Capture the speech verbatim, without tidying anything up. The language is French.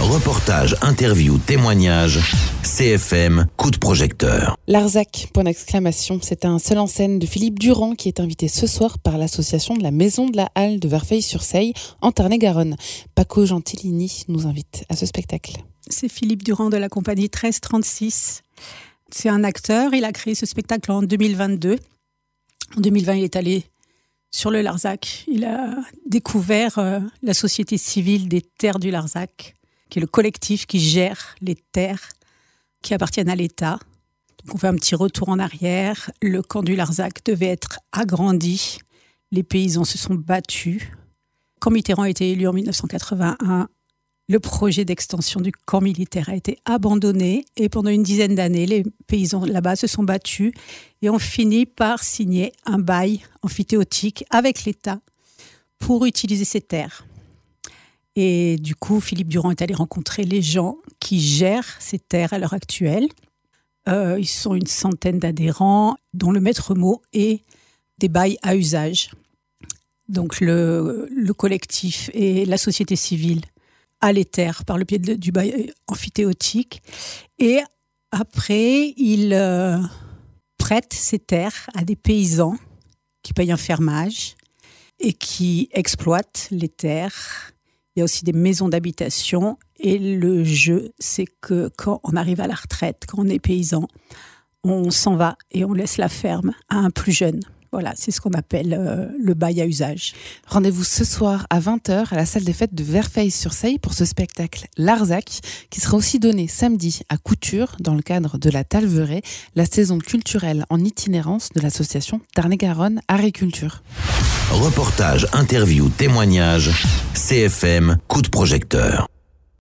Reportage, interview, témoignage, C F M, coup de projecteur. Larzac, point d'exclamation, c'est un seul en scène de Philippe Durand qui est invité ce soir par l'association de la Maison de la Halle de Verfeil-sur-Seille en Tarn-et-Garonne. Paco Gentilini nous invite à ce spectacle. C'est Philippe Durand de la compagnie treize trente-six. C'est un acteur, il a créé ce spectacle en deux mille vingt-deux. En deux mille vingt, il est allé sur le Larzac. Il a découvert euh, la société civile des terres du Larzac, qui est le collectif qui gère les terres qui appartiennent à l'État. Donc on fait un petit retour en arrière. Le camp du Larzac devait être agrandi. Les paysans se sont battus. Quand Mitterrand a été élu en dix-neuf cent quatre-vingt-un, le projet d'extension du camp militaire a été abandonné et pendant une dizaine d'années, les paysans là-bas se sont battus et ont fini par signer un bail emphytéotique avec l'État pour utiliser ces terres. Et du coup, Philippe Durand est allé rencontrer les gens qui gèrent ces terres à l'heure actuelle. Euh, ils sont une centaine d'adhérents, dont le maître mot est des bails à usage. Donc le, le collectif et la société civile à les terres par le biais de, du bail emphytéotique. Et après, ils euh, prêtent ces terres à des paysans qui payent un fermage et qui exploitent les terres. Il y a aussi des maisons d'habitation. Et le jeu, c'est que quand on arrive à la retraite, quand on est paysan, on s'en va et on laisse la ferme à un plus jeune. Voilà, c'est ce qu'on appelle euh, le bail à usage. Rendez-vous ce soir à vingt heures à la salle des fêtes de Verfeil-sur-Seille pour ce spectacle Larzac, qui sera aussi donné samedi à Couture dans le cadre de la Talveraie, la saison culturelle en itinérance de l'association Tarn-et-Garonne Agriculture. Reportage, interview, témoignage, C F M, coup de projecteur.